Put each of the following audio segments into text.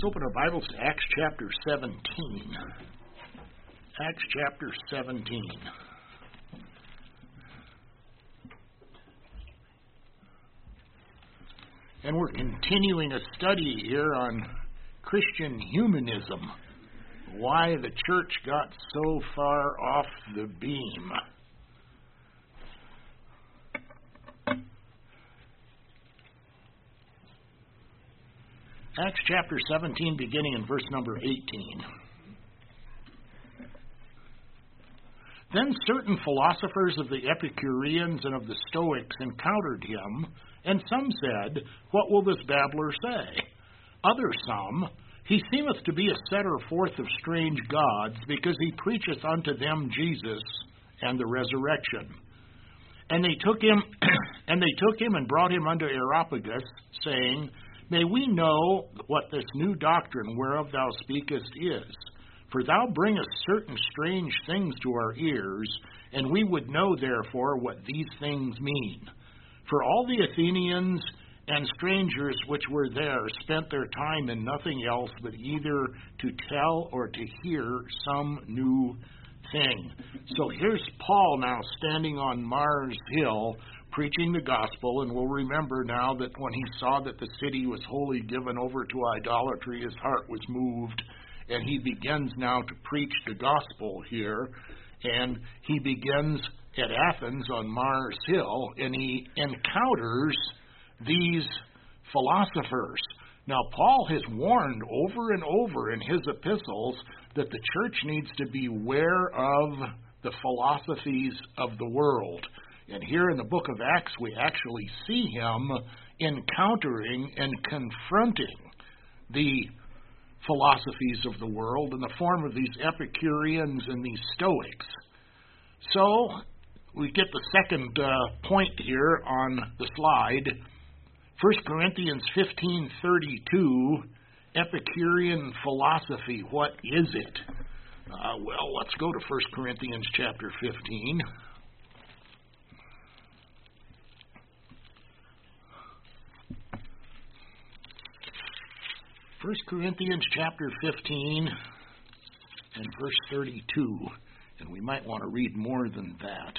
Let's open our Bibles to Acts chapter 17. Acts chapter 17. And we're continuing a study here on Christian humanism. Why the church got so far off the beam. Acts chapter 17, beginning in verse number 18. Then certain philosophers of the Epicureans and of the Stoics encountered him, and some said, What will this babbler say? Others some, He seemeth to be a setter forth of strange gods, because he preacheth unto them Jesus and the resurrection. And they took him and brought him unto Areopagus, saying, May we know what this new doctrine whereof thou speakest is. For thou bringest certain strange things to our ears, and we would know therefore what these things mean. For all the Athenians and strangers which were there spent their time in nothing else but either to tell or to hear some new thing. So here's Paul now standing on Mars Hill, preaching the gospel, and we'll remember now that when he saw that the city was wholly given over to idolatry, his heart was moved, and he begins now to preach the gospel here, and he begins at Athens on Mars Hill, and he encounters these philosophers. Now, Paul has warned over and over in his epistles that the church needs to beware of the philosophies of the world. And here in the book of Acts, we actually see him encountering and confronting the philosophies of the world in the form of these Epicureans and these Stoics. So, we get the second point here on the slide. 1 Corinthians 15:32, Epicurean philosophy, what is it? Well, let's go to 1 Corinthians chapter 15. 1 Corinthians chapter 15 and verse 32, and we might want to read more than that.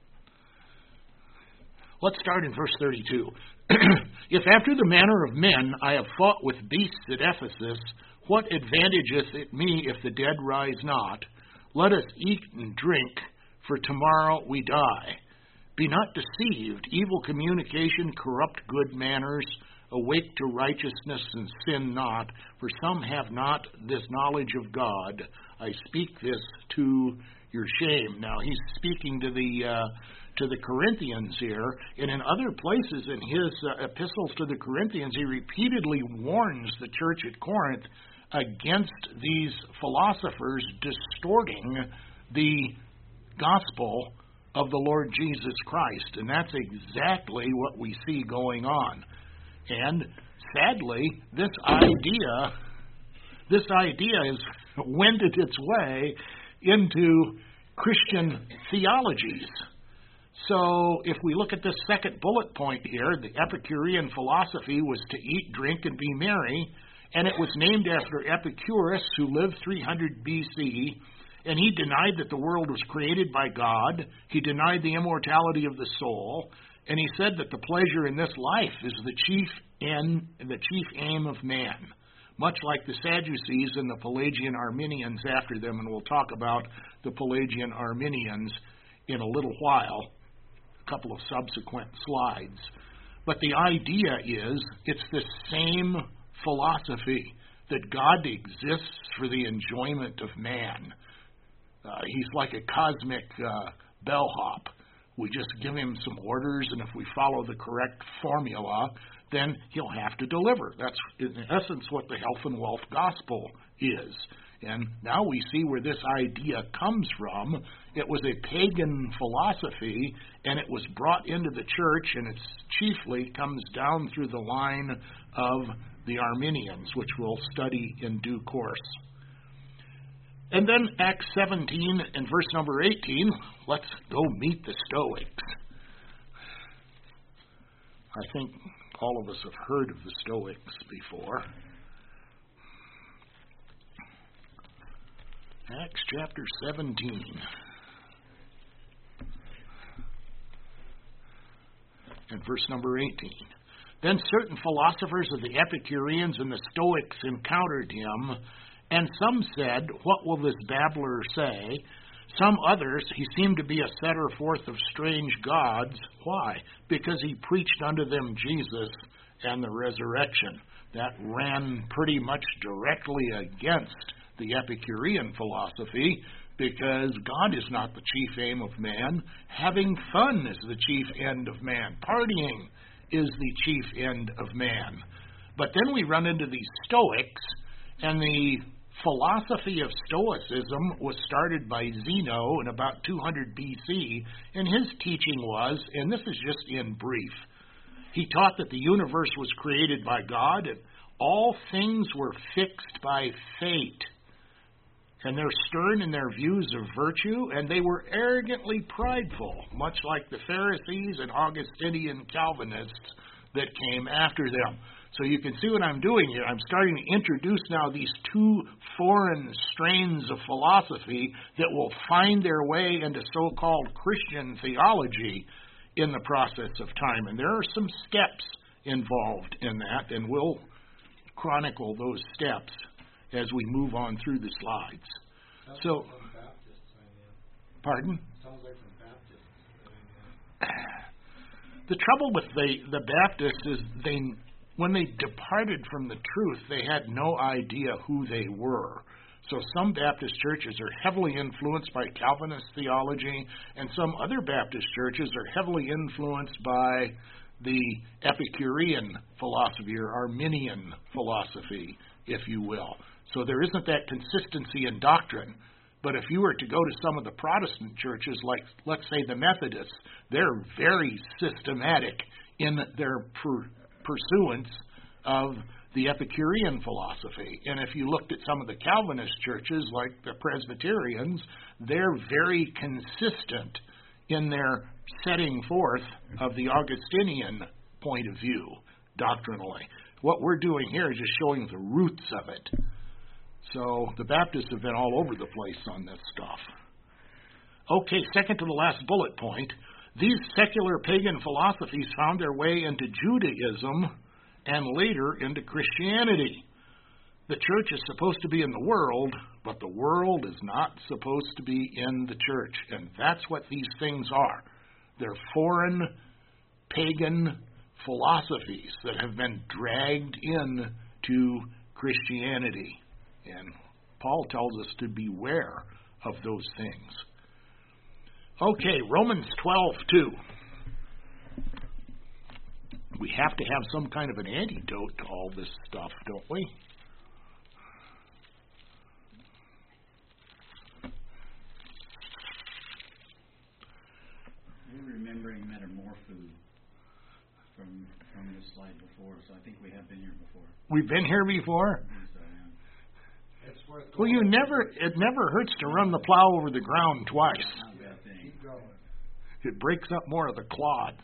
Let's start in verse 32. If after the manner of men I have fought with beasts at Ephesus, what advantageth it me if the dead rise not? Let us eat and drink, for tomorrow we die. Be not deceived, evil communication corrupt good manners. Awake to righteousness and sin not, for some have not this knowledge of God. I speak this to your shame. Now he's speaking to the Corinthians here, and in other places in his epistles to the Corinthians, he repeatedly warns the church at Corinth against these philosophers distorting the gospel of the Lord Jesus Christ, and that's exactly what we see going on. And sadly, this idea has wended its way into Christian theologies. So if we look at this second bullet point here, the Epicurean philosophy was to eat, drink, and be merry, and it was named after Epicurus, who lived 300 BC, and he denied that the world was created by God. He denied the immortality of the soul. And he said that the pleasure in this life is the chief end, the chief aim of man, much like the Sadducees and the Pelagian Arminians after them, and we'll talk about the Pelagian Arminians in a little while, a couple of subsequent slides. But the idea is it's the same philosophy that God exists for the enjoyment of man. He's like a cosmic bellhop. We just give him some orders, and if we follow the correct formula, then he'll have to deliver. That's, in essence, what the health and wealth gospel is. And now we see where this idea comes from. It was a pagan philosophy, and it was brought into the church, and it chiefly comes down through the line of the Arminians, which we'll study in due course. And then Acts 17 and verse number 18, let's go meet the Stoics. I think all of us have heard of the Stoics before. Acts chapter 17. And verse number 18. Then certain philosophers of the Epicureans and the Stoics encountered him, and some said, "What will this babbler say?" Some others, "He seemed to be a setter forth of strange gods." Why? Because he preached unto them Jesus and the resurrection. That ran pretty much directly against the Epicurean philosophy, because God is not the chief aim of man. Having fun is the chief end of man. Partying is the chief end of man. But then we run into these Stoics, and the philosophy of Stoicism was started by Zeno in about 200 BC, and his teaching was, and this is just in brief, he taught that the universe was created by God, and all things were fixed by fate. And they're stern in their views of virtue, and they were arrogantly prideful, much like the Pharisees and Augustinian Calvinists that came after them. So you can see what I'm doing here. I'm starting to introduce now these two foreign strains of philosophy that will find their way into so-called Christian theology in the process of time. And there are some steps involved in that, and we'll chronicle those steps as we move on through the slides. So, pardon? Sounds like from Baptists. The trouble with the Baptists is when they departed from the truth, they had no idea who they were. So some Baptist churches are heavily influenced by Calvinist theology, and some other Baptist churches are heavily influenced by the Epicurean philosophy or Arminian philosophy, if you will. So there isn't that consistency in doctrine. But if you were to go to some of the Protestant churches, like, let's say, the Methodists, they're very systematic in their pursuance of the Epicurean philosophy. And if you looked at some of the Calvinist churches, like the Presbyterians, they're very consistent in their setting forth of the Augustinian point of view, doctrinally. What we're doing here is just showing the roots of it. So the Baptists have been all over the place on this stuff. Okay, second to the last bullet point. These secular pagan philosophies found their way into Judaism and later into Christianity. The church is supposed to be in the world, but the world is not supposed to be in the church. And that's what these things are. They're foreign, pagan philosophies that have been dragged into Christianity. And Paul tells us to beware of those things. Okay, Romans 12:2. We have to have some kind of an antidote to all this stuff, don't we? I'm remembering metamorpho from this slide before, so I think we have been here before. We've been here before? Well, it never hurts to run the plow over the ground twice. It breaks up more of the clods.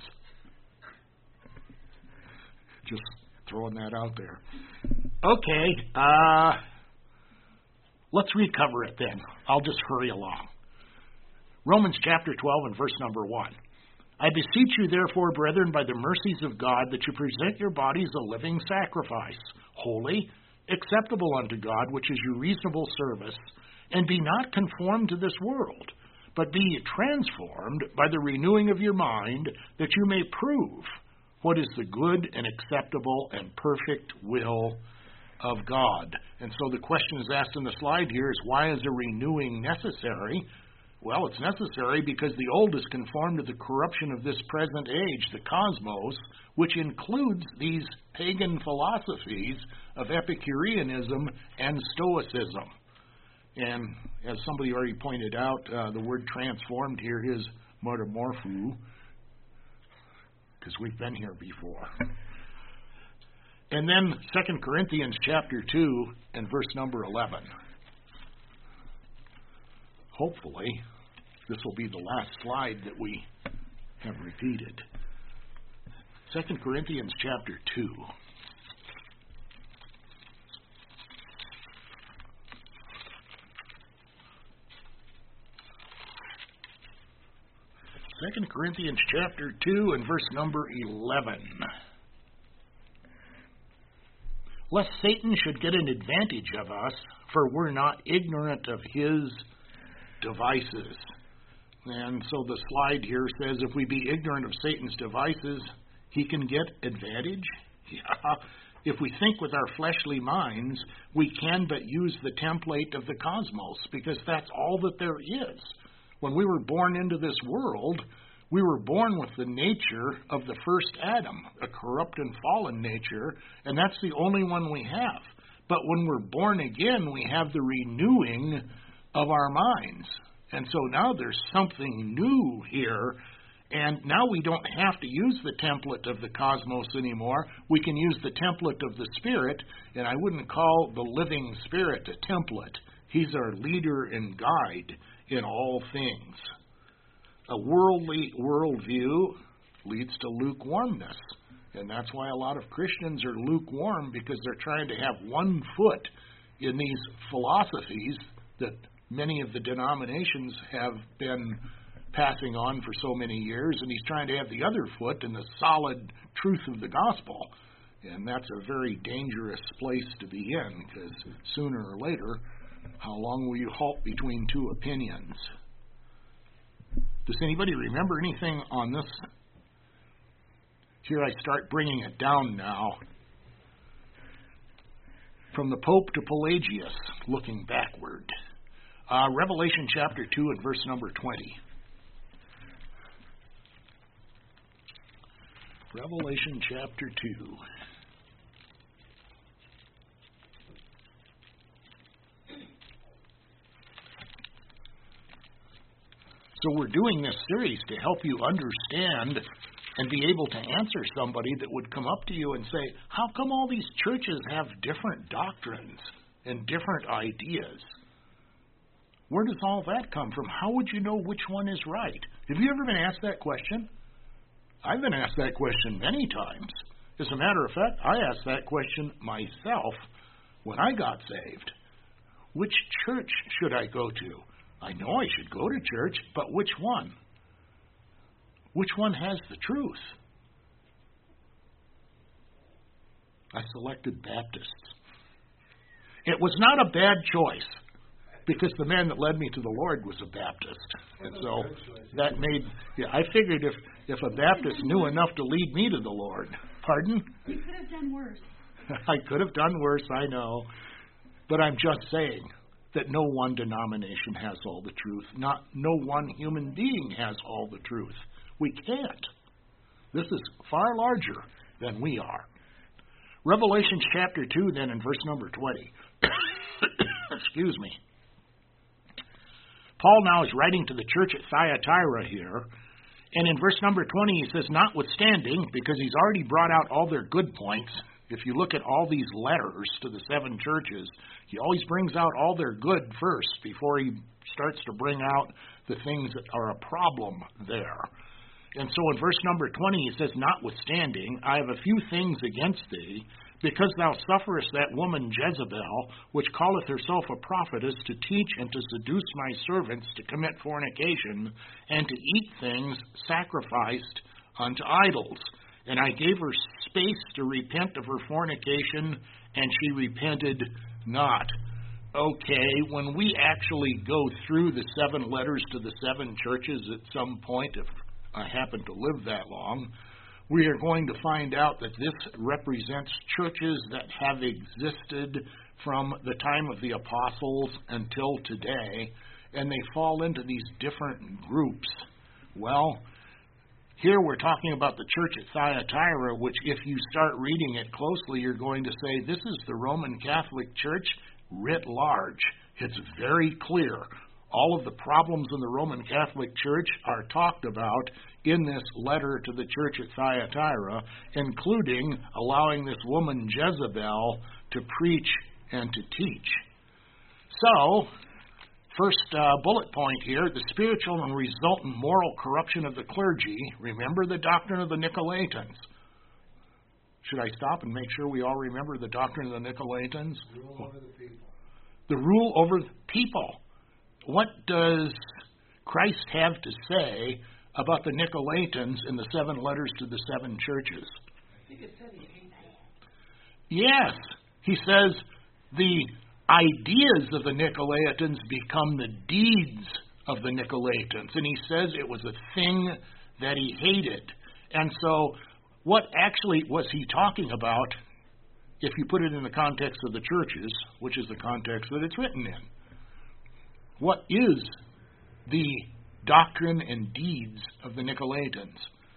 Just throwing that out there. Okay, let's recover it then. I'll just hurry along. Romans chapter 12 and verse number 1. I beseech you, therefore, brethren, by the mercies of God, that you present your bodies a living sacrifice, holy, acceptable unto God, which is your reasonable service, and be not conformed to this world, but be transformed by the renewing of your mind, that you may prove what is the good and acceptable and perfect will of God. And so the question is asked in the slide here is, why is a renewing necessary? Well, it's necessary because the old is conformed to the corruption of this present age, the cosmos, which includes these pagan philosophies of Epicureanism and Stoicism. And as somebody already pointed out, the word transformed here is metamorpho, because we've been here before. And then 2 Corinthians chapter 2 and verse number 11. Hopefully, this will be the last slide that we have repeated. 2 Corinthians chapter 2. 2 Corinthians chapter 2 and verse number 11. Lest Satan should get an advantage of us, for we're not ignorant of his devices. And so the slide here says if we be ignorant of Satan's devices, he can get advantage? Yeah. If we think with our fleshly minds, we can but use the template of the cosmos, because that's all that there is. When we were born into this world, we were born with the nature of the first Adam, a corrupt and fallen nature, and that's the only one we have. But when we're born again, we have the renewing of our minds. And so now there's something new here, and now we don't have to use the template of the cosmos anymore. We can use the template of the Spirit, and I wouldn't call the living Spirit a template. He's our leader and guide in all things. A worldly worldview leads to lukewarmness, and that's why a lot of Christians are lukewarm, because they're trying to have one foot in these philosophies that many of the denominations have been passing on for so many years, and he's trying to have the other foot in the solid truth of the gospel. And that's a very dangerous place to be in, because sooner or later, how long will you halt between two opinions? Does anybody remember anything on this? Here I start bringing it down now. From the Pope to Pelagius, looking backward. Revelation chapter 2 and verse number 20. Revelation chapter 2. So we're doing this series to help you understand and be able to answer somebody that would come up to you and say, how come all these churches have different doctrines and different ideas? Where does all that come from? How would you know which one is right? Have you ever been asked that question? I've been asked that question many times. As a matter of fact, I asked that question myself when I got saved. Which church should I go to? I know I should go to church, but which one? Which one has the truth? I selected Baptists. It was not a bad choice, because the man that led me to the Lord was a Baptist. And so that made, I figured if a Baptist knew enough to lead me to the Lord. Pardon? You could have done worse. I could have done worse, I know. But I'm just saying that no one denomination has all the truth. No one human being has all the truth. We can't. This is far larger than we are. Revelation chapter 2 then in verse number 20. Excuse me. Paul now is writing to the church at Thyatira here, and in verse number 20 he says, notwithstanding, because he's already brought out all their good points. If you look at all these letters to the seven churches, he always brings out all their good first before he starts to bring out the things that are a problem there. And so in verse number 20 he says, notwithstanding, I have a few things against thee, because thou sufferest that woman Jezebel, which calleth herself a prophetess, to teach and to seduce my servants to commit fornication, and to eat things sacrificed unto idols. And I gave her space to repent of her fornication, and she repented not. Okay, when we actually go through the 7 letters to the 7 churches at some point, if I happen to live that long, we are going to find out that this represents churches that have existed from the time of the apostles until today, and they fall into these different groups. Well, here we're talking about the church at Thyatira, which if you start reading it closely, you're going to say this is the Roman Catholic Church writ large. It's very clear. All of the problems in the Roman Catholic Church are talked about in this letter to the church at Thyatira, including allowing this woman Jezebel to preach and to teach. So, first bullet point here, the spiritual and resultant moral corruption of the clergy. Remember the doctrine of the Nicolaitans. Should I stop and make sure we all remember the doctrine of the Nicolaitans? Rule over the people. The rule over the people. What does Christ have to say about the Nicolaitans in the 7 letters to the 7 churches? I think it said he hates them. Yes. He says the ideas of the Nicolaitans become the deeds of the Nicolaitans. And he says it was a thing that he hated. And so what actually was he talking about if you put it in the context of the churches, which is the context that it's written in? What is the doctrine and deeds of the Nicolaitans?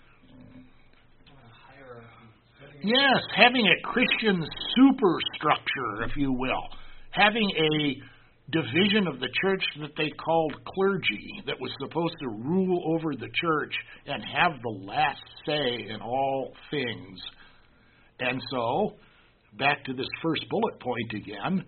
Yes, having a Christian superstructure, if you will. Having a division of the church that they called clergy that was supposed to rule over the church and have the last say in all things. And so, back to this first bullet point again,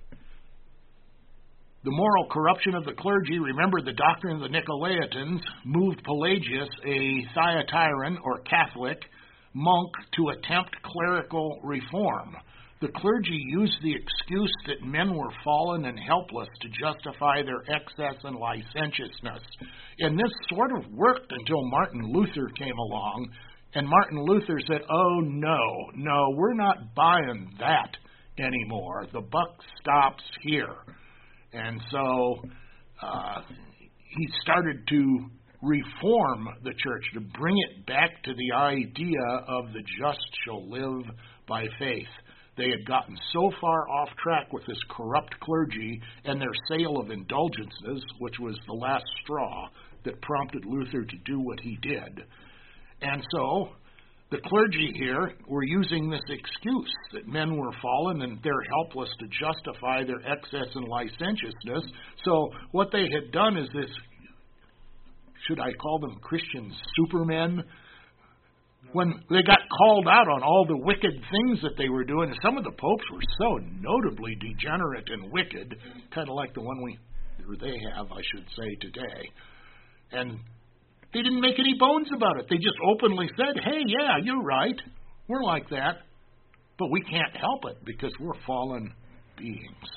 the moral corruption of the clergy, remember the doctrine of the Nicolaitans, moved Pelagius, a Thyatiran or Catholic monk, to attempt clerical reform. The clergy used the excuse that men were fallen and helpless to justify their excess and licentiousness. And this sort of worked until Martin Luther came along, and Martin Luther said, oh, no, we're not buying that anymore. The buck stops here. And so he started to reform the church, to bring it back to the idea of the just shall live by faith. They had gotten so far off track with this corrupt clergy and their sale of indulgences, which was the last straw that prompted Luther to do what he did. And so the clergy here were using this excuse that men were fallen and they're helpless to justify their excess and licentiousness. So what they had done is this, should I call them Christian supermen? When they got called out on all the wicked things that they were doing, and some of the popes were so notably degenerate and wicked, kind of like the one they have, I should say, today. And they didn't make any bones about it. They just openly said, hey, yeah, you're right. We're like that. But we can't help it because we're fallen beings.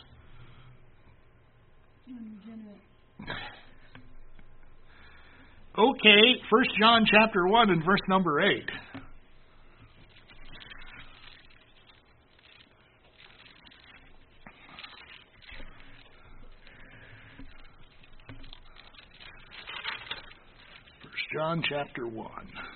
Okay, 1 John chapter 1 and verse number 8. John chapter 1.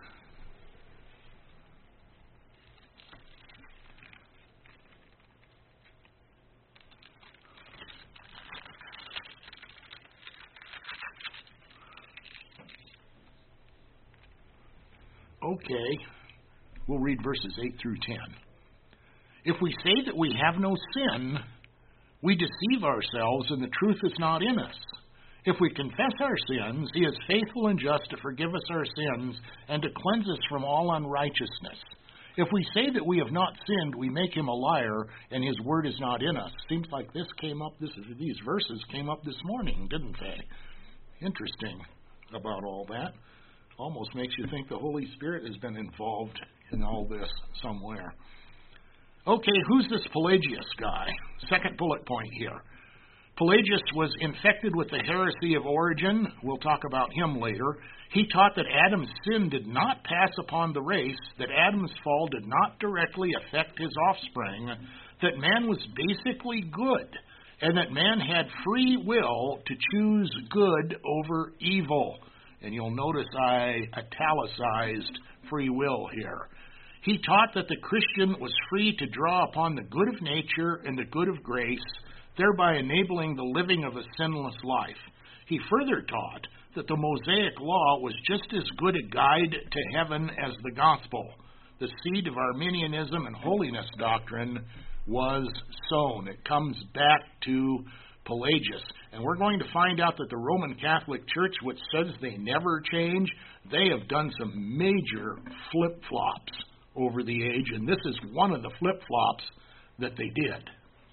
Okay, we'll read verses 8 through 10. If we say that we have no sin, we deceive ourselves and the truth is not in us. If we confess our sins, he is faithful and just to forgive us our sins and to cleanse us from all unrighteousness. If we say that we have not sinned, we make him a liar, and his word is not in us. Seems like these verses came up this morning, didn't they? Interesting about all that. Almost makes you think the Holy Spirit has been involved in all this somewhere. Okay, who's this Pelagius guy? Second bullet point here. Pelagius was infected with the heresy of Origen. We'll talk about him later. He taught that Adam's sin did not pass upon the race, that Adam's fall did not directly affect his offspring, that man was basically good, and that man had free will to choose good over evil. And you'll notice I italicized free will here. He taught that the Christian was free to draw upon the good of nature and the good of grace, thereby enabling the living of a sinless life. He further taught that the Mosaic law was just as good a guide to heaven as the gospel. The seed of Arminianism and holiness doctrine was sown. It comes back to Pelagius. And we're going to find out that the Roman Catholic Church, which says they never change, they have done some major flip-flops over the age, and this is one of the flip-flops that they did.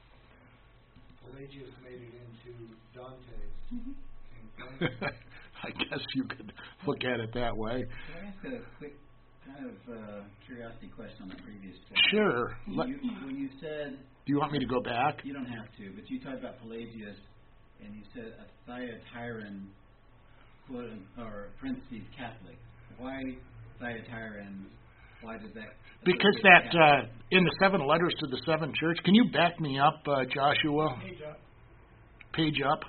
Pelagius made it into Dante's. I guess you could look at it that way. Can I ask a quick kind of curiosity question on the previous point? Sure. When you said... Do you want me to go back? You don't have to, but you talked about Pelagius, and you said a Thyatiran or parentheses Catholic. Why Thyatira, and why does that? Because that in the 7 letters to the 7 church. Can you back me up, Joshua? Page up. Page up.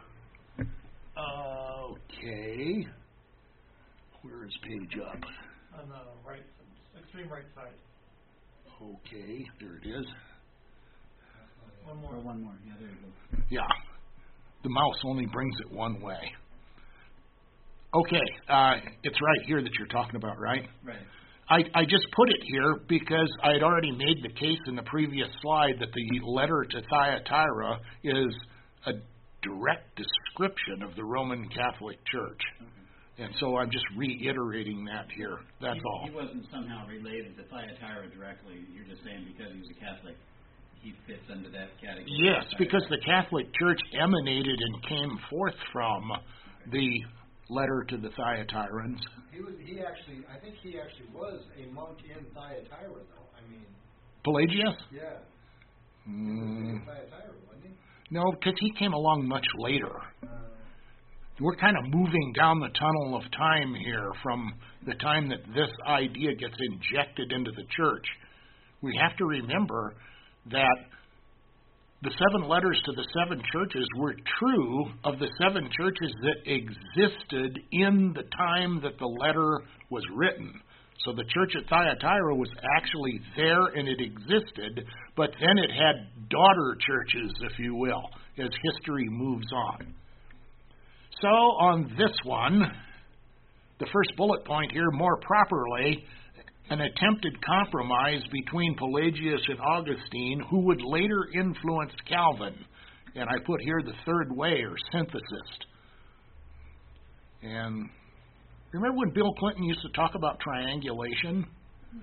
Okay. Where is page up? On the right, extreme right side. Okay, there it is. One more. Or one more. Yeah, there you go. Yeah. The mouse only brings it one way. Okay, it's right here that you're talking about, right? Right. I just put it here because I had already made the case in the previous slide that the letter to Thyatira is a direct description of the Roman Catholic Church. Okay. And so I'm just reiterating that here. That's all. He wasn't somehow related to Thyatira directly. You're just saying because he was a Catholic, he fits under that category. Yes, because the Catholic Church emanated and came forth from the letter to the Thyatirans. I think he actually was a monk in Thyatira, though. I mean. Pelagius? Yeah. He was in Thyatira, wasn't he? No, because he came along much later. We're kind of moving down the tunnel of time here from the time that this idea gets injected into the church. We have to remember that the 7 letters to the 7 churches were true of the 7 churches that existed in the time that the letter was written. So the church at Thyatira was actually there and it existed, but then it had daughter churches, if you will, as history moves on. So on this one, the first bullet point here, more properly, an attempted compromise between Pelagius and Augustine, who would later influence Calvin. And I put here the third way, or synthesis. And remember when Bill Clinton used to talk about triangulation? No.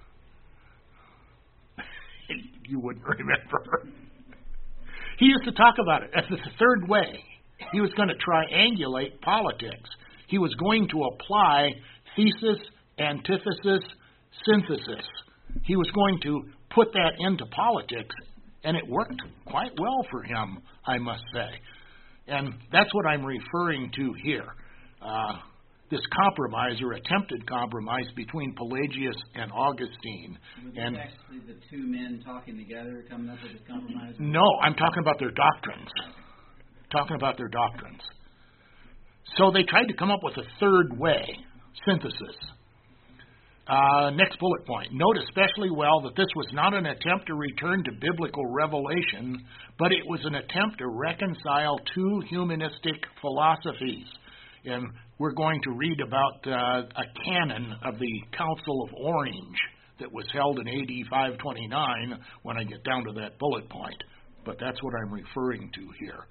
You wouldn't remember. He used to talk about it as the third way. He was going to triangulate politics. He was going to apply thesis, antithesis, synthesis. He was going to put that into politics, and it worked quite well for him, I must say. And that's what I'm referring to here. This compromise, or attempted compromise, between Pelagius and Augustine. Was And it actually the two men talking together coming up with this compromise? no, I'm talking about their doctrines. So they tried to come up with a third way, synthesis. Next bullet point. Note especially well that this was not an attempt to return to biblical revelation, but it was an attempt to reconcile two humanistic philosophies. And we're going to read about a canon of the Council of Orange that was held in AD 529 when I get down to that bullet point. But that's what I'm referring to here.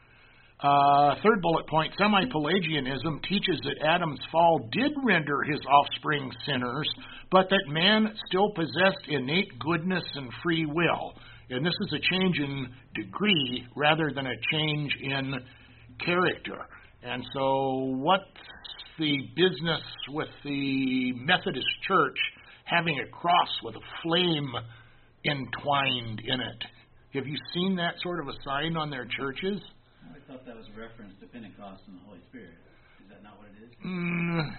Third bullet point, semi-Pelagianism teaches that Adam's fall did render his offspring sinners, but that man still possessed innate goodness and free will. And this is a change in degree rather than a change in character. And so what's the business with the Methodist Church having a cross with a flame entwined in it? Have you seen that sort of a sign on their churches? I thought that was a reference to Pentecost and the Holy Spirit. Is that not what it is?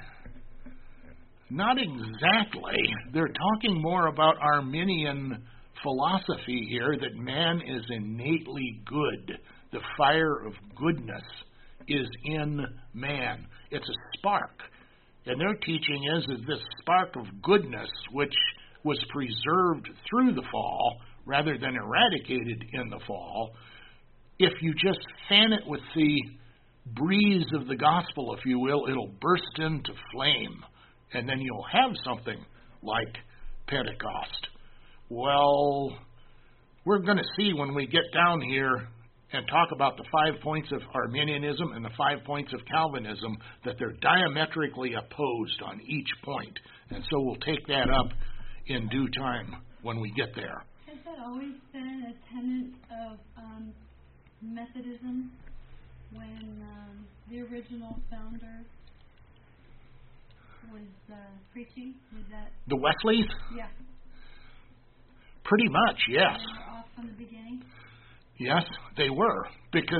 Not exactly. They're talking more about Arminian philosophy here, that man is innately good. The fire of goodness is in man. It's a spark. And their teaching is this spark of goodness, which was preserved through the fall rather than eradicated in the fall, if you just fan it with the breeze of the gospel, if you will, it'll burst into flame, and then you'll have something like Pentecost. Well, we're going to see when we get down here and talk about the 5 points of Arminianism and the 5 points of Calvinism that they're diametrically opposed on each point. And so we'll take that up in due time when we get there. Has that always been a tenet of Methodism when the original founder was preaching? Was that? The Wesleys? Yeah. Pretty much, yes. They were off from the beginning? Yes, they were. Because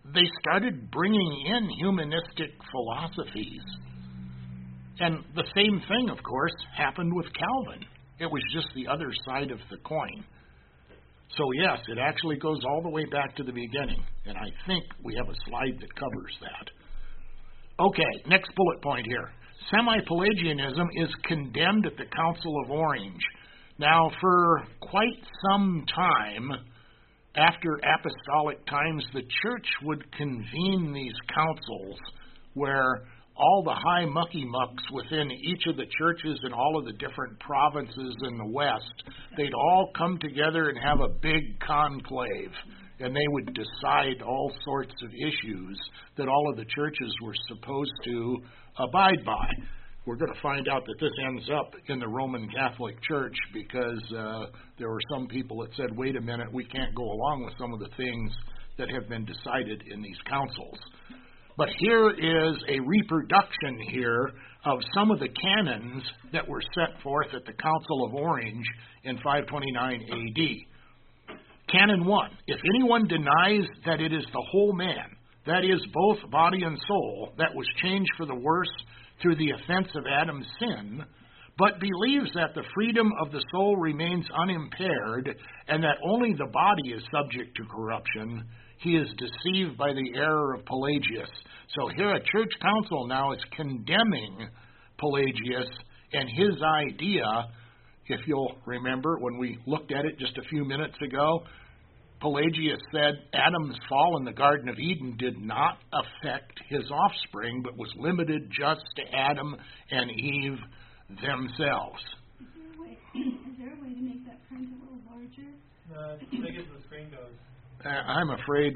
they started bringing in humanistic philosophies. And the same thing, of course, happened with Calvin. It was just the other side of the coin. So yes, it actually goes all the way back to the beginning, and I think we have a slide that covers that. Okay, next bullet point here. Semi-Pelagianism is condemned at the Council of Orange. Now, for quite some time after apostolic times, the church would convene these councils where all the high mucky-mucks within each of the churches in all of the different provinces in the West, they'd all come together and have a big conclave, and they would decide all sorts of issues that all of the churches were supposed to abide by. We're going to find out that this ends up in the Roman Catholic Church because there were some people that said, wait a minute, we can't go along with some of the things that have been decided in these councils. But here is a reproduction here of some of the canons that were set forth at the Council of Orange in 529 AD. Canon 1, if anyone denies that it is the whole man, that is both body and soul, that was changed for the worse through the offense of Adam's sin, but believes that the freedom of the soul remains unimpaired and that only the body is subject to corruption, he is deceived by the error of Pelagius. So here a church council now is condemning Pelagius and his idea. If you'll remember when we looked at it just a few minutes ago, Pelagius said Adam's fall in the Garden of Eden did not affect his offspring, but was limited just to Adam and Eve themselves. Is there a way to make that print a little larger? As big as the screen goes. I'm afraid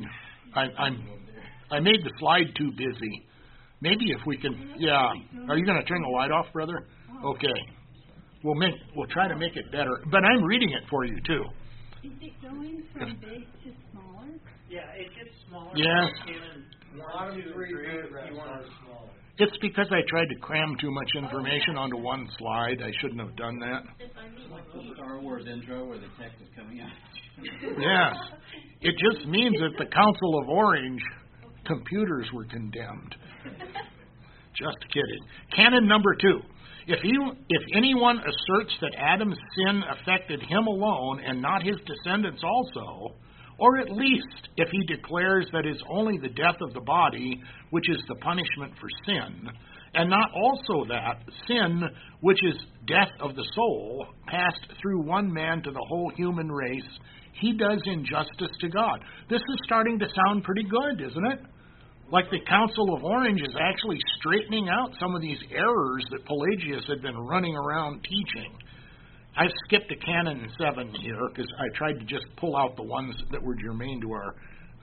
I made the slide too busy. Maybe if we can, yeah. Are you going to turn the light off, brother? Okay. We'll try to make it better. But I'm reading it for you too. Is it going from big to smaller? Yeah, it gets smaller. Yes. Bottom three paragraphs are smaller. It's because I tried to cram too much information onto one slide. I shouldn't have done that. Like the Star Wars intro where the text is coming out. Yes. It just means that the Council of Orange computers were condemned. Just kidding. Canon number 2. If anyone asserts that Adam's sin affected him alone and not his descendants also, or at least if he declares that it's only the death of the body which is the punishment for sin, and not also that sin, which is death of the soul, passed through one man to the whole human race, he does injustice to God. This is starting to sound pretty good, isn't it? Like the Council of Orange is actually straightening out some of these errors that Pelagius had been running around teaching. I've skipped to Canon 7 here because I tried to just pull out the ones that were germane to our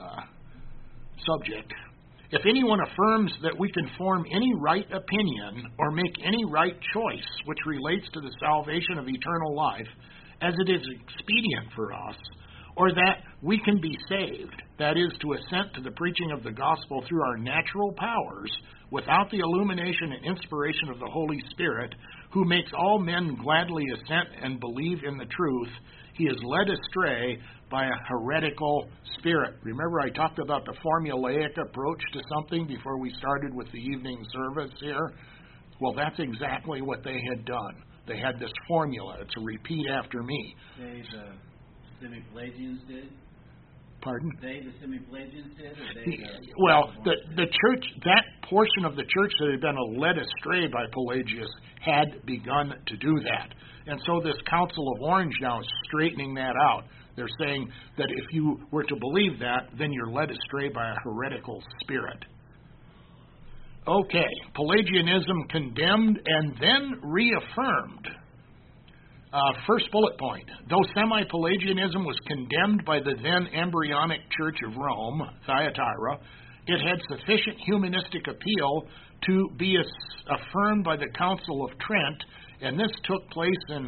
subject. If anyone affirms that we can form any right opinion or make any right choice which relates to the salvation of eternal life, as it is expedient for us, or that we can be saved, that is, to assent to the preaching of the gospel through our natural powers, without the illumination and inspiration of the Holy Spirit, who makes all men gladly assent and believe in the truth, he is led astray by a heretical spirit. Remember I talked about the formulaic approach to something before we started with the evening service here? Well, that's exactly what they had done. They had this formula. It's a repeat after me. They, the Semi-Pelagians did? Pardon? They, the Semi-Pelagians did? Or they, well, the church, that portion of the church that had been led astray by Pelagius had begun to do that. And so this Council of Orange now is straightening that out. They're saying that if you were to believe that, then you're led astray by a heretical spirit. Okay, Pelagianism condemned and then reaffirmed. First bullet point. Though semi-Pelagianism was condemned by the then embryonic Church of Rome, Thyatira, it had sufficient humanistic appeal to be affirmed by the Council of Trent, and this took place in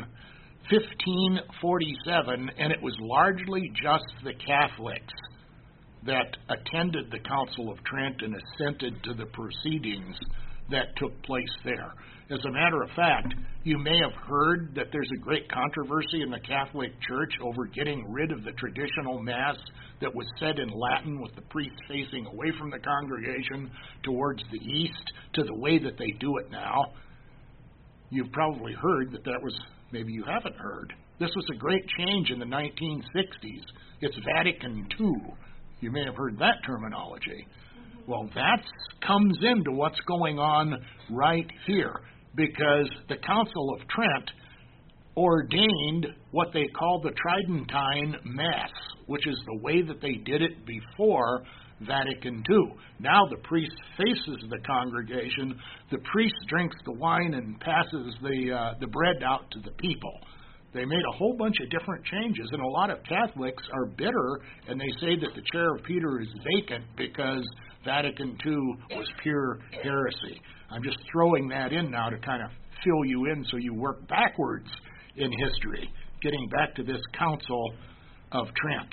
1547, and it was largely just the Catholics that attended the Council of Trent and assented to the proceedings that took place there. As a matter of fact, you may have heard that there's a great controversy in the Catholic Church over getting rid of the traditional Mass that was said in Latin with the priest facing away from the congregation towards the east to the way that they do it now. You've probably heard that was, maybe you haven't heard. This was a great change in the 1960s. It's Vatican II. You may have heard that terminology. Well, that comes into what's going on right here, because the Council of Trent ordained what they call the Tridentine Mass, which is the way that they did it before Vatican II. Now the priest faces the congregation, the priest drinks the wine and passes the bread out to the people. They made a whole bunch of different changes, and a lot of Catholics are bitter, and they say that the chair of Peter is vacant because Vatican II was pure heresy. I'm just throwing that in now to kind of fill you in so you work backwards in history, getting back to this Council of Trent.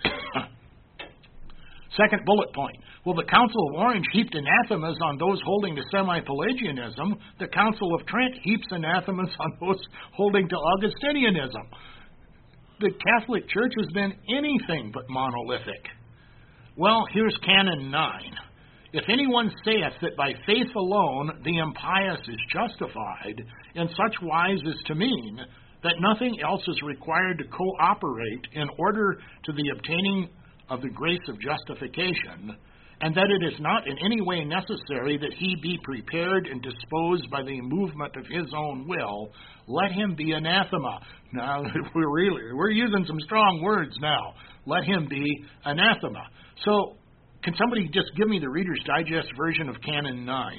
Second bullet point. Well, the Council of Orange heaped anathemas on those holding to semi-Pelagianism. The Council of Trent heaps anathemas on those holding to Augustinianism. The Catholic Church has been anything but monolithic. Well, here's Canon 9. If anyone saith that by faith alone the impious is justified, in such wise as to mean that nothing else is required to cooperate in order to the obtaining of the grace of justification, and that it is not in any way necessary that he be prepared and disposed by the movement of his own will, let him be anathema. Now, we're using some strong words now. Let him be anathema. So, can somebody just give me the Reader's Digest version of Canon 9?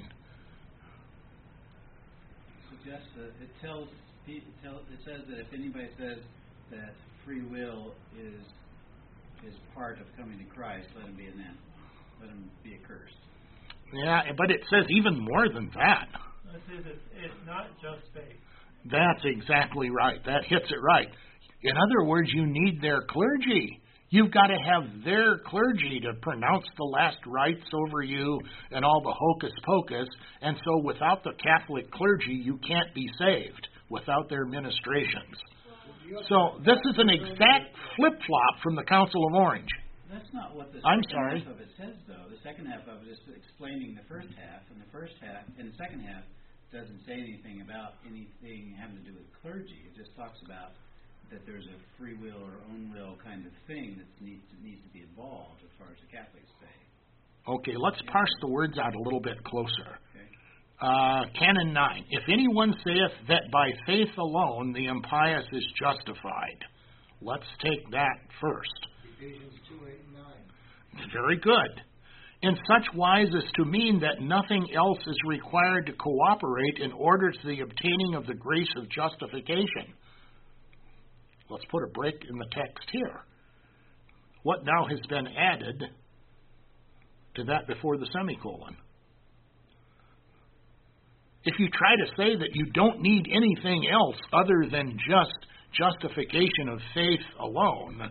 It says that if anybody says that free will is part of coming to Christ, let him be anathema. Let him be accursed. Yeah, but it says even more than that. It says it's not just faith. That's exactly right. That hits it right. In other words, you need their clergy. You've got to have their clergy to pronounce the last rites over you and all the hocus pocus. And so without the Catholic clergy, you can't be saved without their ministrations. So this is an exact flip-flop from the Council of Orange. That's not what the I'm second sorry. half of it says, though. The second half of it is explaining the first half, and the second half doesn't say anything about anything having to do with clergy. It just talks about that there's a free will or own will kind of thing that needs to be involved as far as the Catholics say. Okay, let's parse the words out a little bit closer. Okay. Canon 9. If anyone saith that by faith alone the impious is justified. Let's take that first. Ephesians 2:8 and 9. Very good. In such wise as to mean that nothing else is required to cooperate in order to the obtaining of the grace of justification. Let's put a break in the text here. What now has been added to that before the semicolon? If you try to say that you don't need anything else other than just justification of faith alone,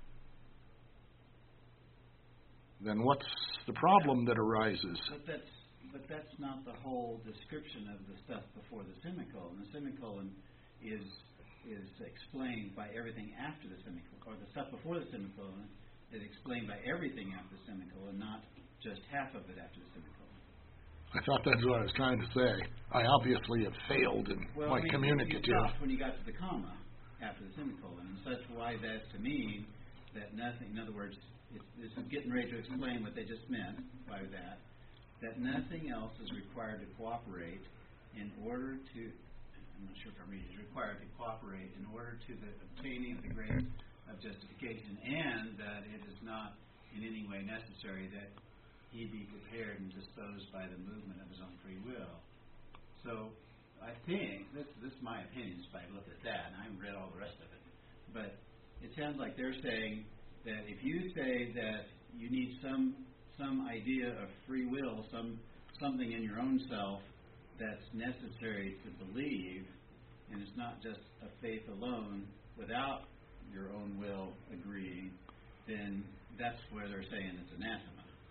then what's the problem that arises? But that's not the whole description of the stuff before the semicolon. The semicolon is explained by everything after the semicolon, or the stuff before the semicolon is explained by everything after the semicolon, not just half of it after the semicolon. I thought that's what I was trying to say. I obviously have failed in my communicative. You stopped when you got to the comma after the semicolon, and such wise as to mean that nothing, in other words, this is getting ready to explain what they just meant by that nothing else is required to cooperate in order to, I'm not sure if I'm reading, is required to cooperate in order to the obtaining of the grace of justification, and that it is not in any way necessary that he be prepared and disposed by the movement of his own free will. So I think, this is my opinion, just by look at that, and I haven't read all the rest of it, but it sounds like they're saying that if you say that you need some idea of free will, something in your own self that's necessary to believe, and it's not just a faith alone without your own will agreeing, then that's where they're saying it's anathema.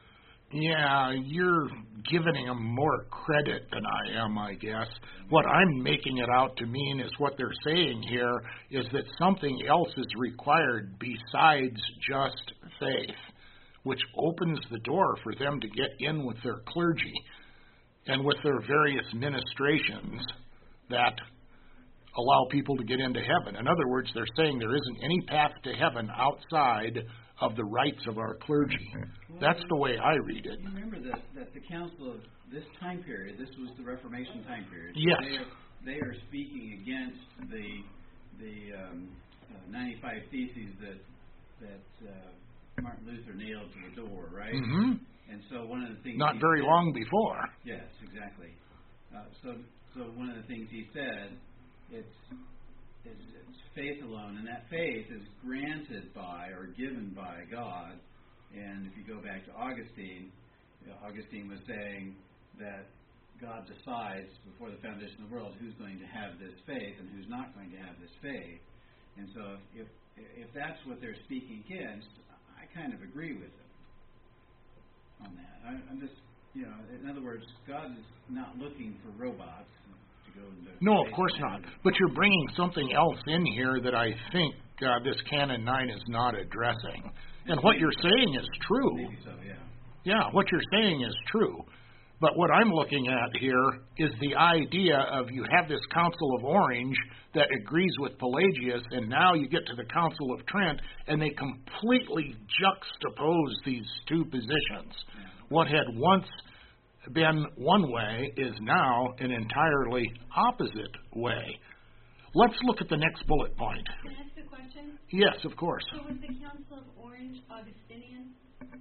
Yeah, you're giving them more credit than I am, I guess. What I'm making it out to mean is what they're saying here is that something else is required besides just faith, which opens the door for them to get in with their clergy and with their various ministrations that allow people to get into heaven. In other words, they're saying there isn't any path to heaven outside of the rights of our clergy. That's the way I read it. You remember that the council of this time period, this was the Reformation time period. Yes. They are speaking against the 95 Theses that Martin Luther nailed to the door, right? Mm-hmm. And so one of the things Not very long before. Yes, exactly. So one of the things he said, it's faith alone, and that faith is granted by or given by God. And if you go back to Augustine, Augustine was saying that God decides before the foundation of the world who's going to have this faith and who's not going to have this faith. And so if that's what they're speaking against, I kind of agree with them on that. I'm just, in other words, God is not looking for robots to go into... No, of course not. But you're bringing something else in here that I think this Canon 9 is not addressing. And what you're saying is true. Maybe so, yeah. Yeah, what you're saying is true. But what I'm looking at here is the idea of you have this Council of Orange that agrees with Pelagius, and now you get to the Council of Trent, and they completely juxtapose these two positions. Yeah. What had once been one way is now an entirely opposite way. Let's look at the next bullet point. Can I ask a question? Yes, of course. So was the Council of Orange Augustinian?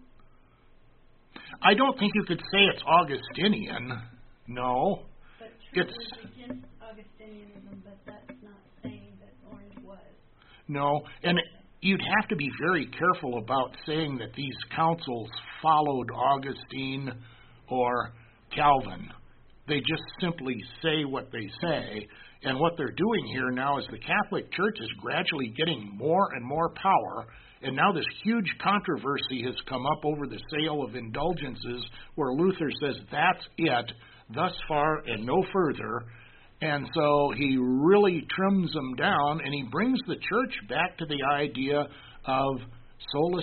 I don't think you could say it's Augustinian. No. But Trent It's... was against Augustinianism, but that's not saying that Orange was. No, and you'd have to be very careful about saying that these councils followed Augustine or Calvin. They just simply say what they say, and what they're doing here now is the Catholic Church is gradually getting more and more power, and now this huge controversy has come up over the sale of indulgences, where Luther says that's it, thus far and no further. And so he really trims them down, and he brings the church back to the idea of sola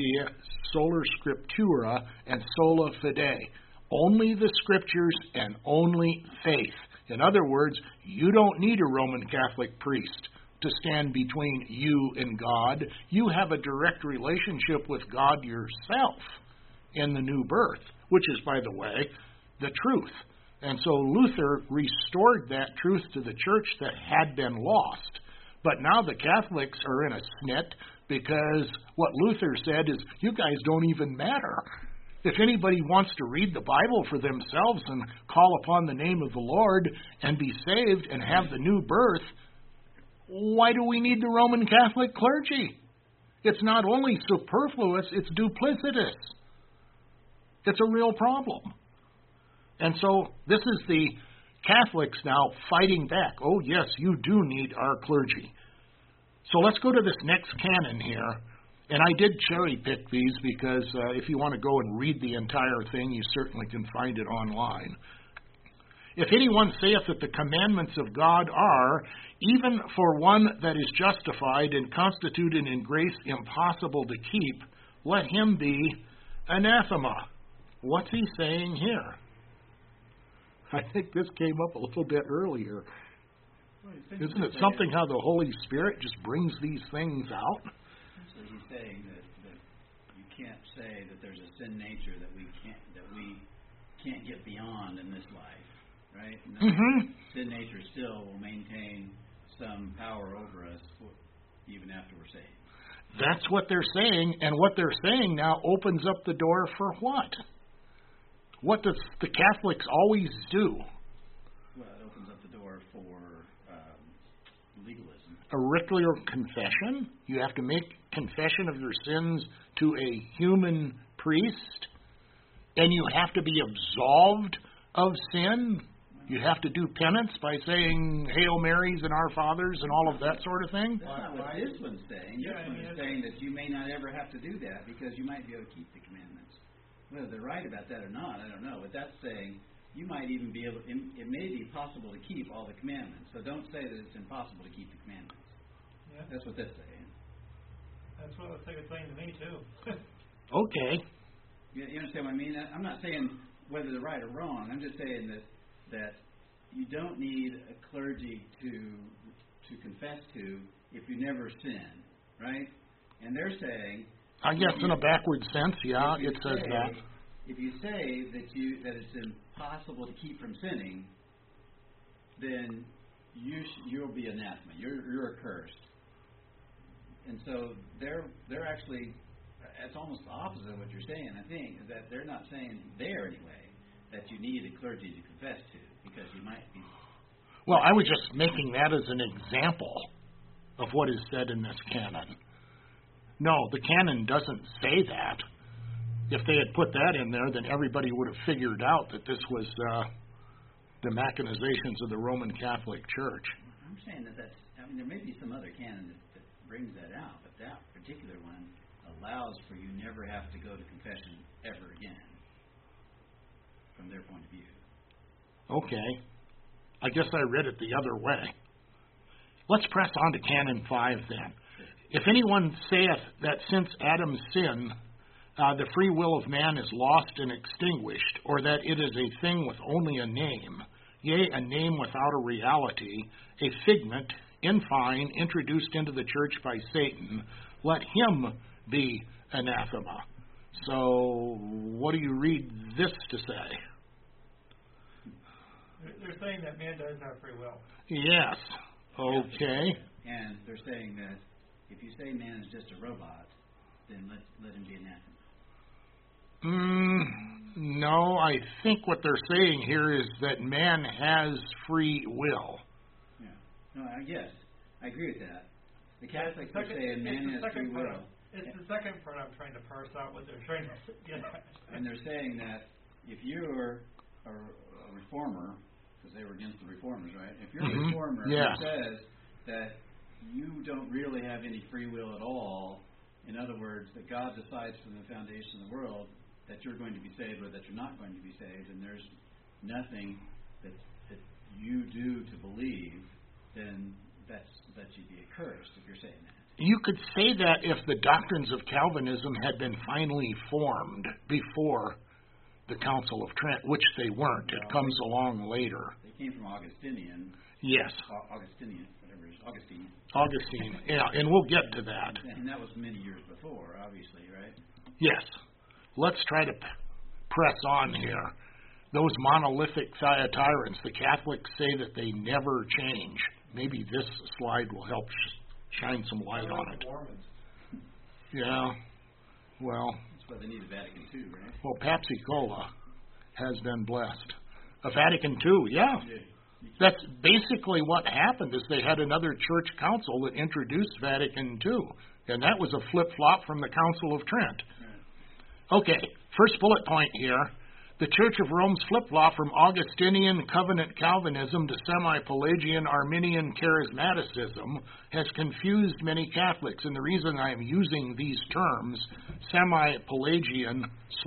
scriptura and sola fide. Only the scriptures and only faith. In other words, you don't need a Roman Catholic priest to stand between you and God. You have a direct relationship with God yourself in the new birth, which is, by the way, the truth. And so Luther restored that truth to the church that had been lost. But now the Catholics are in a snit because what Luther said is, you guys don't even matter. If anybody wants to read the Bible for themselves and call upon the name of the Lord and be saved and have the new birth, why do we need the Roman Catholic clergy? It's not only superfluous, it's duplicitous. It's a real problem. And so this is the Catholics now fighting back. Oh, yes, you do need our clergy. So let's go to this next canon here. And I did cherry pick these because if you want to go and read the entire thing, you certainly can find it online. If anyone saith that the commandments of God are, even for one that is justified and constituted in grace impossible to keep, let him be anathema. What's he saying here? I think this came up a little bit earlier. Isn't it something how the Holy Spirit just brings these things out? So he's saying that you can't say that there's a sin nature that we can't get beyond in this life, right? Mm-hmm. Sin nature still will maintain some power over us even after we're saved. That's what they're saying, and what they're saying now opens up the door for what? What does the Catholics always do? Well, it opens up the door for legalism. Auricular confession. You have to make confession of your sins to a human priest, and you have to be absolved of sin. You have to do penance by saying Hail Marys and Our Fathers and all of that sort of thing. That's not what this one's saying. This one is saying that you may not ever have to do that because you might be able to keep the commandments. whether they're right about that or not, I don't know. But that's saying you might even be able. It may be possible to keep all the commandments. So don't say that it's impossible to keep the commandments. Yeah. That's what that's saying. That's what it's saying to me too. Okay. You understand what I mean? I'm not saying whether they're right or wrong. I'm just saying that you don't need a clergy to confess to if you never sin, right? And they're saying, I guess in a backward sense, yeah, it says that. If you say that it's impossible to keep from sinning, then you'll be anathema. You're accursed. And so they're actually, it's almost the opposite of what you're saying. I think is that they're not saying there anyway that you need a clergy to confess to, because you might be. Well, I was just making that as an example of what is said in this canon. No, the canon doesn't say that. If they had put that in there, then everybody would have figured out that this was the machinations of the Roman Catholic Church. I'm saying that's. I mean, there may be some other canon that brings that out, but that particular one allows for you never have to go to confession ever again, from their point of view. Okay. I guess I read it the other way. Let's press on to Canon 5 then. If anyone saith that since Adam's sin, the free will of man is lost and extinguished, or that it is a thing with only a name, yea, a name without a reality, a figment, in fine, introduced into the church by Satan, let him be anathema. So, what do you read this to say? They're saying that man doesn't have free will. Yes. Okay. And they're saying that if you say man is just a robot, then let him be anathema. No, I think what they're saying here is that man has free will. Yeah. No, yes, I agree with that. The Catholics are saying man has free will. It's the second part I'm trying to parse out what they're trying to get at. And they're saying that if you're a reformer, because they were against the reformers, right? If you're a reformer who says that you don't really have any free will at all, in other words, that God decides from the foundation of the world that you're going to be saved or that you're not going to be saved, and there's nothing that you do to believe, then that you'd be accursed if you're saying that. You could say that if the doctrines of Calvinism had been finally formed before the Council of Trent, which they weren't. It comes along later. They came from Augustinian. Yes. Augustine, Augustine. Augustine, yeah, and we'll get to that. And that was many years before, obviously, right? Yes. Let's try to press on here. Those monolithic Thyatyrants, the Catholics say that they never change. Maybe this slide will help shine some light on it. Yeah. Well. That's why they need a Vatican II, right? Well, Papsicola has been blessed. A Vatican II, yeah. That's basically what happened, is they had another church council that introduced Vatican II. And that was a flip-flop from the Council of Trent. Right. Okay, first bullet point here. The Church of Rome's flip-flop from Augustinian covenant Calvinism to semi-Pelagian Arminian charismaticism has confused many Catholics. And the reason I am using these terms, semi-Pelagian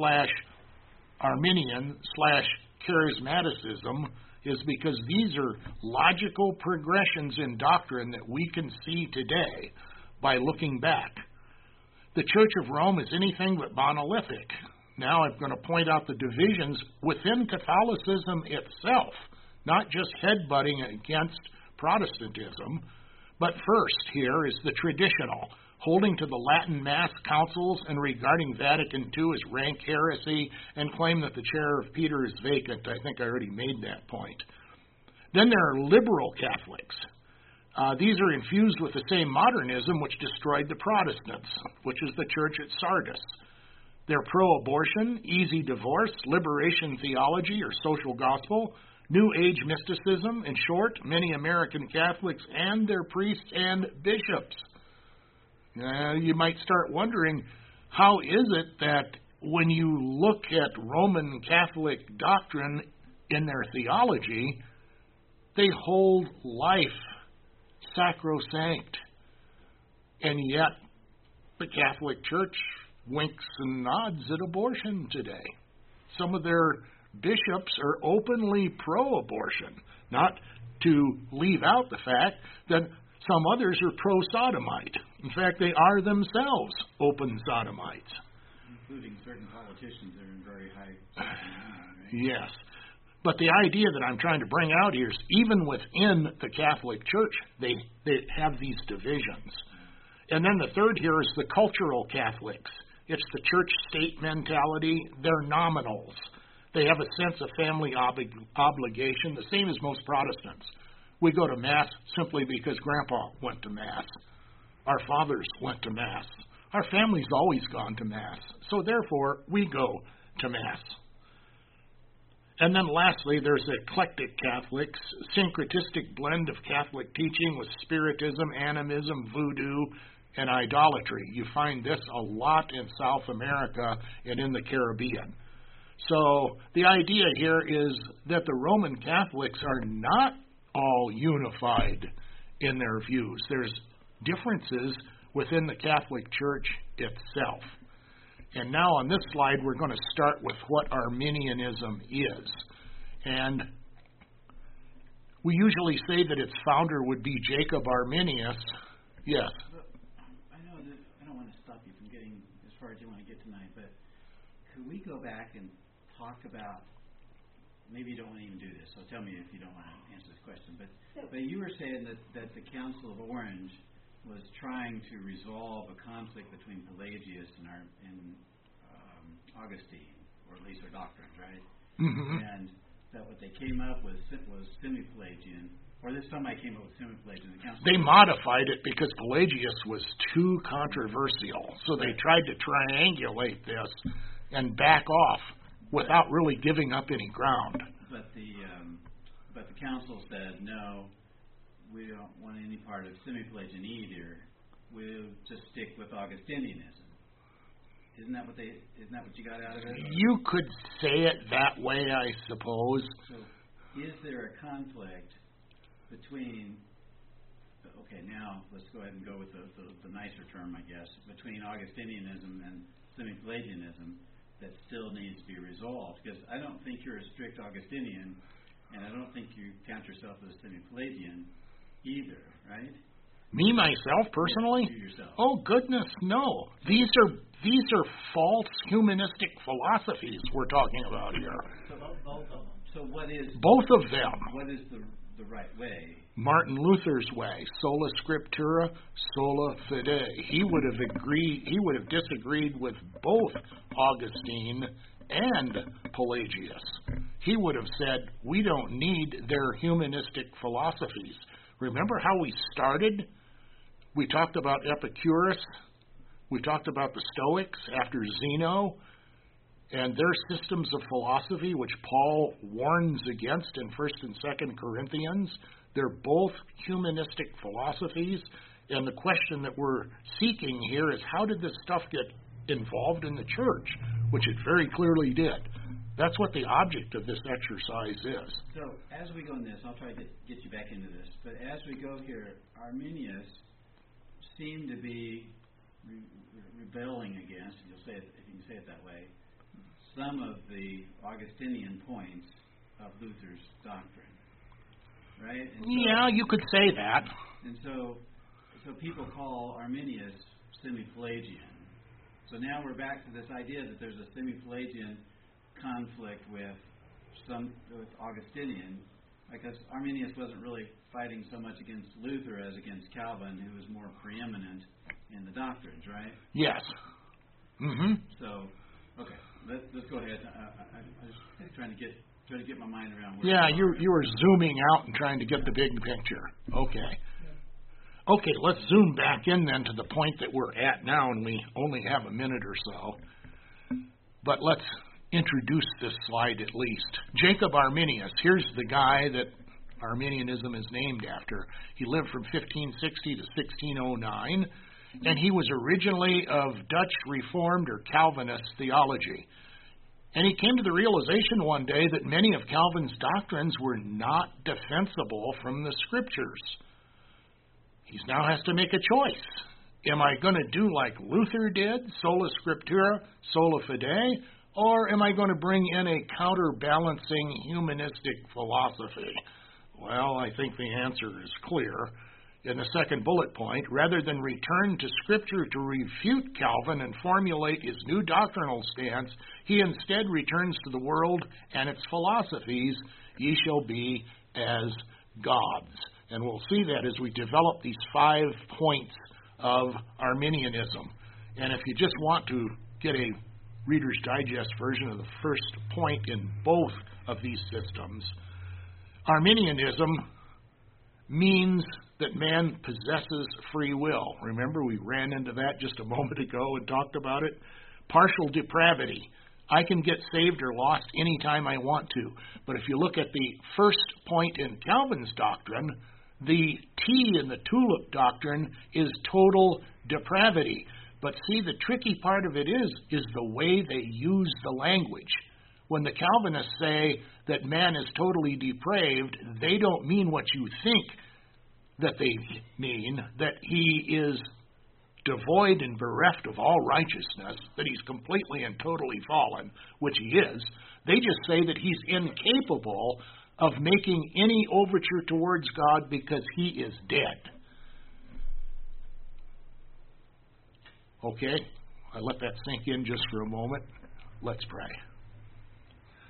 / Arminian / charismaticism, is because these are logical progressions in doctrine that we can see today by looking back. The Church of Rome is anything but monolithic. Now I'm going to point out the divisions within Catholicism itself, not just headbutting against Protestantism. But first here is the traditional, holding to the Latin Mass councils and regarding Vatican II as rank heresy and claim that the chair of Peter is vacant. I think I already made that point. Then there are liberal Catholics. These are infused with the same modernism which destroyed the Protestants, which is the church at Sardis. They're pro-abortion, easy divorce, liberation theology or social gospel, New Age mysticism, in short, many American Catholics and their priests and bishops. You might start wondering, how is it that when you look at Roman Catholic doctrine in their theology, they hold life sacrosanct, and yet the Catholic Church winks and nods at abortion today. Some of their bishops are openly pro-abortion, not to leave out the fact that some others are pro-sodomite. In fact, they are themselves open sodomites. Including certain politicians that are in very high right? Yes. But the idea that I'm trying to bring out here is even within the Catholic Church, they have these divisions. And then the third here is the cultural Catholics. It's the church-state mentality. They're nominals. They have a sense of family obligation, the same as most Protestants. We go to Mass simply because Grandpa went to Mass. Our fathers went to Mass. Our family's always gone to Mass. So therefore, we go to Mass. And then lastly, there's eclectic Catholics, syncretistic blend of Catholic teaching with Spiritism, animism, voodoo, and idolatry. You find this a lot in South America and in the Caribbean. So the idea here is that the Roman Catholics are not all unified in their views. There's differences within the Catholic Church itself. And now on this slide, we're going to start with what Arminianism is. And we usually say that its founder would be Jacob Arminius. Yes. I know that I don't want to stop you from getting as far as you want to get tonight, but could we go back and talk about, maybe you don't want to even do this, so tell me if you don't want to answer this question, but you were saying that the Council of Orange was trying to resolve a conflict between Pelagius and Augustine, or at least their doctrines, right? Mm-hmm. And that what they came up with was semi-Pelagian, or this somebody came up with semi-Pelagian. They modified it because Pelagius was too controversial, so they tried to triangulate this and back off without really giving up any ground. But the council said no. We don't want any part of semi-Pelagian either. We'll just stick with Augustinianism. Isn't that what you got out of it? You could say it that way, I suppose. So, is there a conflict between? Okay, now let's go ahead and go with the nicer term, I guess, between Augustinianism and semi-Pelagianism that still needs to be resolved. Because I don't think you're a strict Augustinian, and I don't think you count yourself as a semi-Pelagian either, right? Me, myself, personally? You yourself. Oh, goodness, no. These are false humanistic philosophies we're talking about here. So both of them. So what is... Both of them. What is the right way? Martin Luther's way. Sola scriptura, sola fide. He would have disagreed with both Augustine and Pelagius. He would have said, we don't need their humanistic philosophies. Remember how we started? We talked about Epicurus. We talked about the Stoics after Zeno and their systems of philosophy, which Paul warns against in 1 and 2 Corinthians. They're both humanistic philosophies. And the question that we're seeking here is, how did this stuff get involved in the church? Which it very clearly did. That's what the object of this exercise is. So, as we go in this, I'll try to get you back into this, but as we go here, Arminius seemed to be rebelling against, if you can say it that way, some of the Augustinian points of Luther's doctrine, right? And so, yeah, you could say that. And so people call Arminius semi-Pelagian. So now we're back to this idea that there's a semi-Pelagian conflict with Augustinian, because Arminius wasn't really fighting so much against Luther as against Calvin, who was more preeminent in the doctrines, right? Yes. Mm-hmm. So, okay, let's go ahead. I was trying to get my mind around. Yeah, you were zooming out and trying to get the big picture. Okay. Okay, let's zoom back in then to the point that we're at now, and we only have a minute or so. But let's introduce this slide at least. Jacob Arminius, here's the guy that Arminianism is named after. He lived from 1560 to 1609, and he was originally of Dutch Reformed or Calvinist theology. And he came to the realization one day that many of Calvin's doctrines were not defensible from the Scriptures. He now has to make a choice. Am I going to do like Luther did, sola scriptura, sola fide, or am I going to bring in a counterbalancing humanistic philosophy? Well, I think the answer is clear. In the second bullet point, rather than return to Scripture to refute Calvin and formulate his new doctrinal stance, he instead returns to the world and its philosophies. Ye shall be as gods. And we'll see that as we develop these 5 points of Arminianism. And if you just want to get a Reader's Digest version of the first point in both of these systems, Arminianism means that man possesses free will. Remember, we ran into that just a moment ago and talked about it. Partial depravity. I can get saved or lost anytime I want to. But if you look at the first point in Calvin's doctrine, the T in the tulip doctrine is total depravity. But see, the tricky part of it is the way they use the language. When the Calvinists say that man is totally depraved, they don't mean what you think that they mean, that he is devoid and bereft of all righteousness, that he's completely and totally fallen, which he is. They just say that he's incapable of making any overture towards God because he is dead. Okay, I let that sink in just for a moment. Let's pray.